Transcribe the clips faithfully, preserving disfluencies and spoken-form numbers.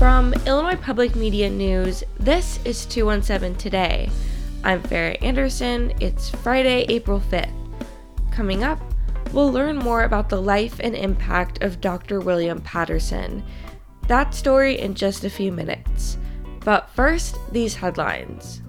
From Illinois Public Media News, this is two one seven Today. I'm Farrah Anderson. It's Friday, April fifth. Coming up, we'll learn more about the life and impact of Doctor William Patterson. That story in just a few minutes. But first, these headlines.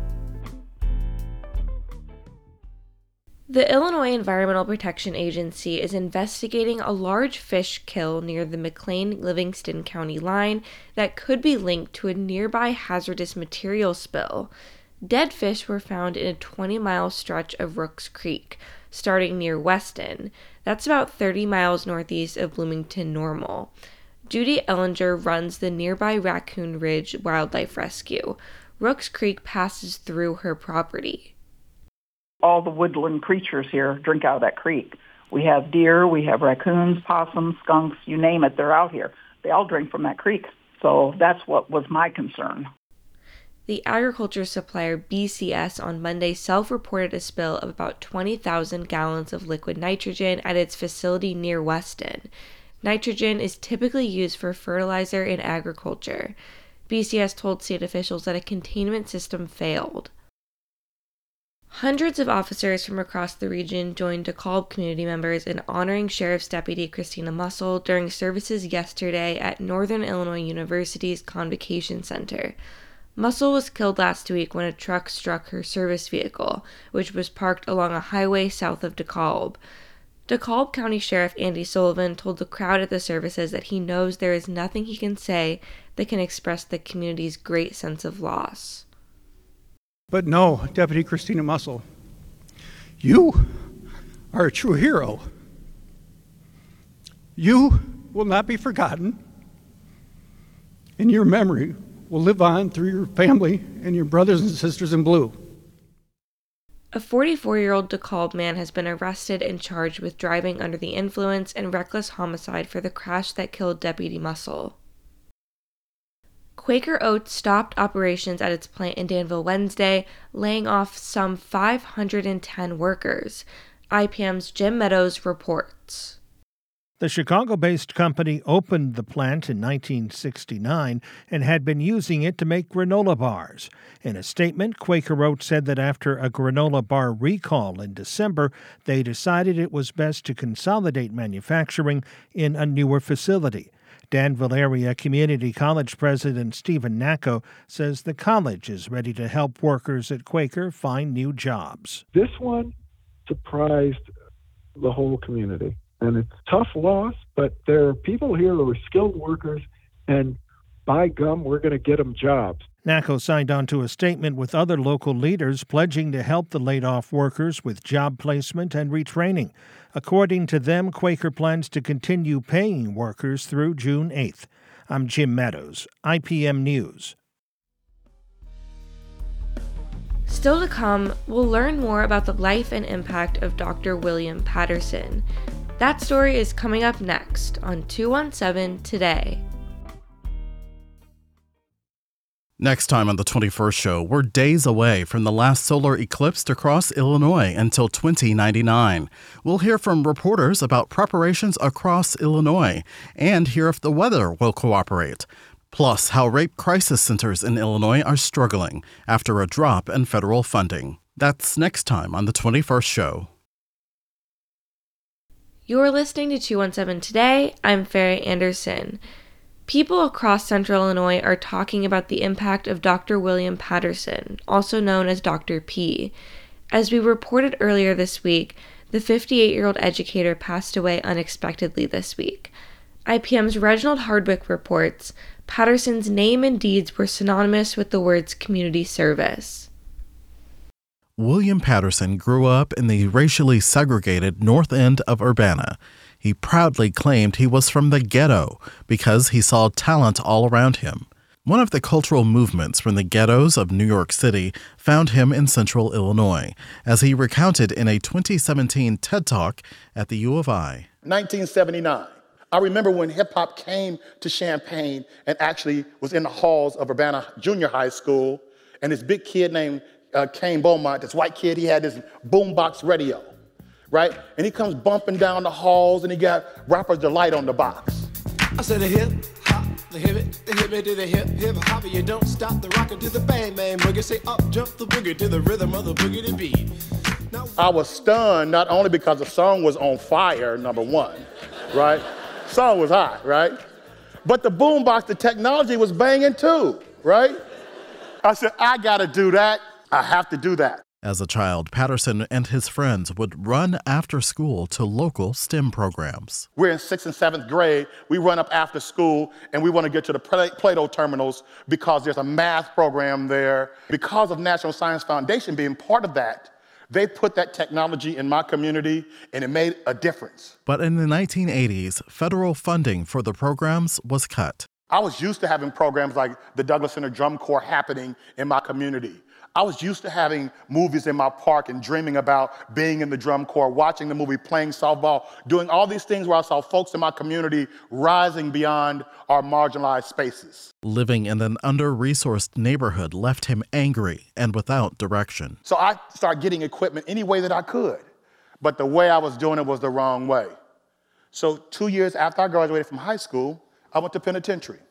The Illinois Environmental Protection Agency is investigating a large fish kill near the McLean-Livingston County line that could be linked to a nearby hazardous material spill. Dead fish were found in a twenty-mile stretch of Rooks Creek, starting near Weston. That's about thirty miles northeast of Bloomington Normal. Judy Ellinger runs the nearby Raccoon Ridge Wildlife Rescue. Rooks Creek passes through her property. All the woodland creatures here drink out of that creek. We have deer, we have raccoons, possums, skunks, you name it, they're out here. They all drink from that creek. So that's what was my concern. The agriculture supplier B C S on Monday self-reported a spill of about twenty thousand gallons of liquid nitrogen at its facility near Weston. Nitrogen is typically used for fertilizer in agriculture. B C S told state officials that a containment system failed. Hundreds of officers from across the region joined DeKalb community members in honoring Sheriff's Deputy Christina Mussel during services yesterday at Northern Illinois University's Convocation Center. Mussel was killed last week when a truck struck her service vehicle, which was parked along a highway south of DeKalb. DeKalb County Sheriff Andy Sullivan told the crowd at the services that he knows there is nothing he can say that can express the community's great sense of loss. But no, Deputy Christina Mussel, you are a true hero. You will not be forgotten, and your memory will live on through your family and your brothers and sisters in blue. A forty-four-year-old DeKalb man has been arrested and charged with driving under the influence and reckless homicide for the crash that killed Deputy Mussel. Quaker Oats stopped operations at its plant in Danville Wednesday, laying off some five hundred ten workers. I P M's Jim Meadows reports. The Chicago-based company opened the plant in nineteen sixty-nine and had been using it to make granola bars. In a statement, Quaker Oats said that after a granola bar recall in December, they decided it was best to consolidate manufacturing in a newer facility. Danville Area Community College President Stephen Nacco says the college is ready to help workers at Quaker find new jobs. This one surprised the whole community. And it's a tough loss, but there are people here who are skilled workers, and by gum, we're going to get them jobs. Nacco signed on to a statement with other local leaders pledging to help the laid-off workers with job placement and retraining. According to them, Quaker plans to continue paying workers through June eighth. I'm Jim Meadows, I P M News. Still to come, we'll learn more about the life and impact of Doctor William Patterson. That story is coming up next on two one seven Today. Next time on the twenty-first show, we're days away from the last solar eclipse to cross Illinois until twenty ninety-nine. We'll hear from reporters about preparations across Illinois and hear if the weather will cooperate. Plus, how rape crisis centers in Illinois are struggling after a drop in federal funding. That's next time on the twenty-first show. You're listening to two one seven Today. I'm Farrah Anderson. People across central Illinois are talking about the impact of Doctor William Patterson, also known as Doctor P. As we reported earlier this week, the fifty-eight-year-old educator passed away unexpectedly this week. I P M's Reginald Hardwick reports Patterson's name and deeds were synonymous with the words community service. William Patterson grew up in the racially segregated north end of Urbana. He proudly claimed he was from the ghetto because he saw talent all around him. One of the cultural movements from the ghettos of New York City found him in central Illinois, as he recounted in a twenty seventeen TED Talk at the U of I. nineteen seventy-nine. I remember when hip-hop came to Champaign and actually was in the halls of Urbana Junior High School, and this big kid named uh, Kane Beaumont, this white kid, he had this boombox radio, right? And he comes bumping down the halls, and he got Rapper's Delight on the box. I said a hip-hop The hip it, the hip it to the hip, hip hop, you don't stop the rocker to the bang bang boogie. Say up, jump the boogie to the rhythm of the boogie to beat. Now, I was stunned not only because the song was on fire, number one, right? Song was hot, right? But the boombox, the technology was banging too, right? I said, I gotta do that. I have to do that. As a child, Patterson and his friends would run after school to local STEM programs. We're in sixth and seventh grade. We run up after school, and we want to get to the Play-Doh terminals because there's a math program there. Because of National Science Foundation being part of that, they put that technology in my community, and it made a difference. But in the nineteen eighties, federal funding for the programs was cut. I was used to having programs like the Douglas Center Drum Corps happening in my community. I was used to having movies in my park and dreaming about being in the drum corps, watching the movie, playing softball, doing all these things where I saw folks in my community rising beyond our marginalized spaces. Living in an under-resourced neighborhood left him angry and without direction. So I started getting equipment any way that I could, but the way I was doing it was the wrong way. So two years after I graduated from high school, I went to penitentiary.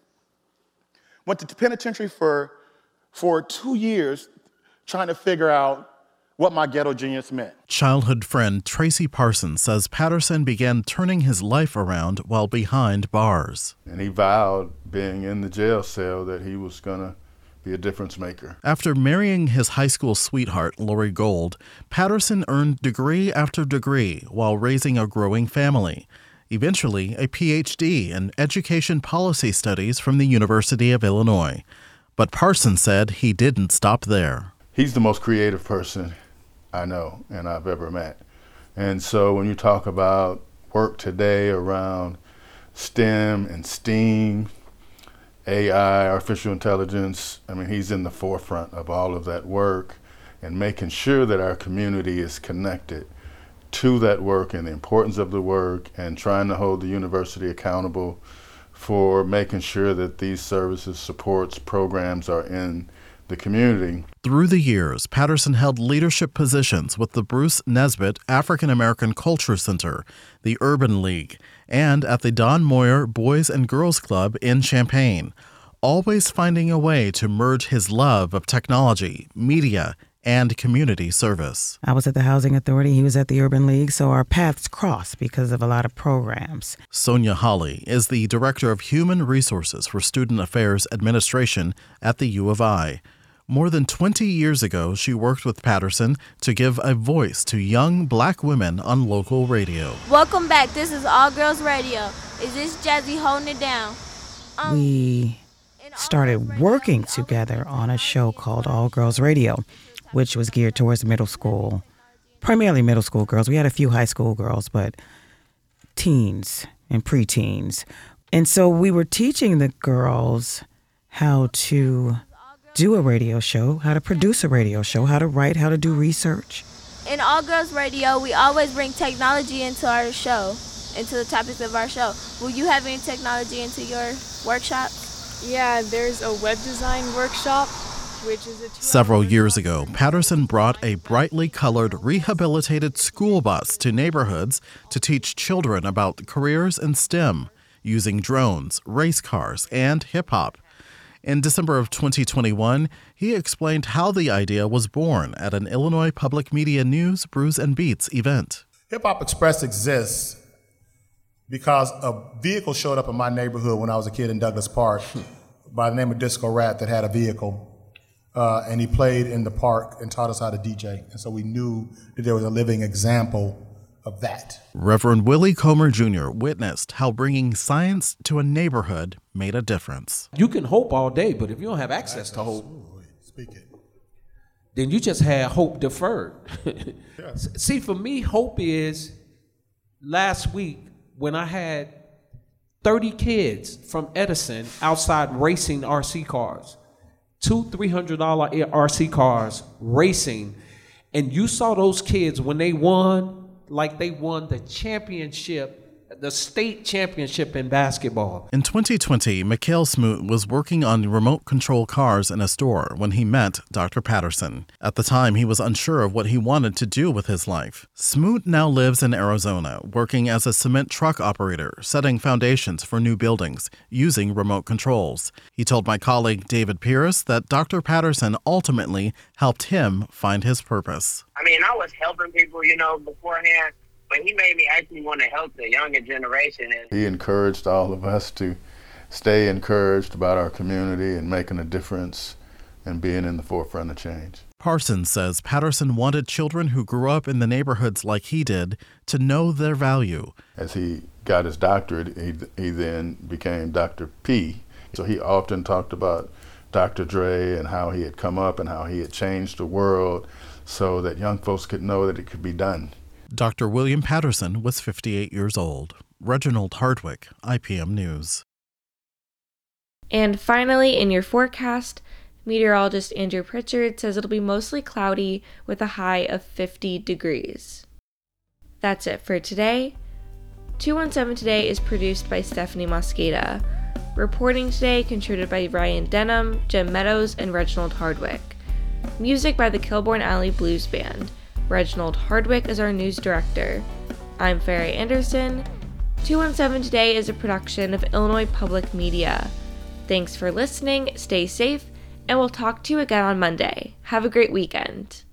Went to penitentiary for, for two years, trying to figure out what my ghetto genius meant. Childhood friend Tracy Parsons says Patterson began turning his life around while behind bars. And he vowed, being in the jail cell, that he was going to be a difference maker. After marrying his high school sweetheart, Lori Gold, Patterson earned degree after degree while raising a growing family. Eventually, a P H D in education policy studies from the University of Illinois. But Parsons said he didn't stop there. He's the most creative person I know and I've ever met. And so when you talk about work today around STEM and STEAM, A I, artificial intelligence, I mean, he's in the forefront of all of that work and making sure that our community is connected to that work and the importance of the work, and trying to hold the university accountable for making sure that these services, supports, programs are in the community. Through the years, Patterson held leadership positions with the Bruce Nesbitt African American Culture Center, the Urban League, and at the Don Moyer Boys and Girls Club in Champaign, always finding a way to merge his love of technology, media, and community service. I was at the Housing Authority, he was at the Urban League, so our paths crossed because of a lot of programs. Sonia Holly is the Director of Human Resources for Student Affairs Administration at the U of I. More than twenty years ago, she worked with Patterson to give a voice to young black women on local radio. Welcome back. This is All Girls Radio. Is this Jazzy holding it down? Um, we started working together on a show called All Girls Radio, which was geared towards middle school, primarily middle school girls. We had a few high school girls, but teens and preteens. And so we were teaching the girls how to do a radio show, how to produce a radio show, how to write, how to do research. In All Girls Radio, we always bring technology into our show, into the topics of our show. Will you have any technology into your workshops? Yeah, there's a web design workshop, which is a Several years ago, Patterson brought a brightly colored, rehabilitated school bus to neighborhoods to teach children about careers in STEM, using drones, race cars, and hip-hop. In December of twenty twenty-one, he explained how the idea was born at an Illinois Public Media News Brews and Beats event. Hip Hop Express exists because a vehicle showed up in my neighborhood when I was a kid in Douglas Park by the name of Disco Rat that had a vehicle. Uh, and he played in the park and taught us how to D J. And so we knew that there was a living example of that. Reverend Willie Comer Junior witnessed how bringing science to a neighborhood made a difference. You can hope all day, but if you don't have access to hope, Speak it. then you just had hope deferred. Yeah. See, for me, hope is last week when I had thirty kids from Edison outside racing R C cars, two three hundred dollar R C cars racing, and you saw those kids when they won, like they won the championship, the state championship in basketball. In twenty twenty, Mikhail Smoot was working on remote control cars in a store when he met Doctor Patterson. At the time, he was unsure of what he wanted to do with his life. Smoot now lives in Arizona, working as a cement truck operator, setting foundations for new buildings, using remote controls. He told my colleague David Pierce that Doctor Patterson ultimately helped him find his purpose. I mean, I was helping people, you know, beforehand, but he made me actually want to help the younger generation. And he encouraged all of us to stay encouraged about our community and making a difference and being in the forefront of change. Parsons says Patterson wanted children who grew up in the neighborhoods like he did to know their value. As he got his doctorate, he, he then became Doctor P. So he often talked about Doctor Dre and how he had come up and how he had changed the world so that young folks could know that it could be done. Doctor William Patterson was fifty-eight years old. Reginald Hardwick, I P M News. And finally, in your forecast, meteorologist Andrew Pritchard says it'll be mostly cloudy with a high of fifty degrees. That's it for today. two one seven Today is produced by Stephanie Mosqueda. Reporting today contributed by Ryan Denham, Jim Meadows, and Reginald Hardwick. Music by the Kilbourne Alley Blues Band. Reginald Hardwick is our news director. I'm Farrah Anderson. two one seven Today is a production of Illinois Public Media. Thanks for listening, stay safe, and we'll talk to you again on Monday. Have a great weekend.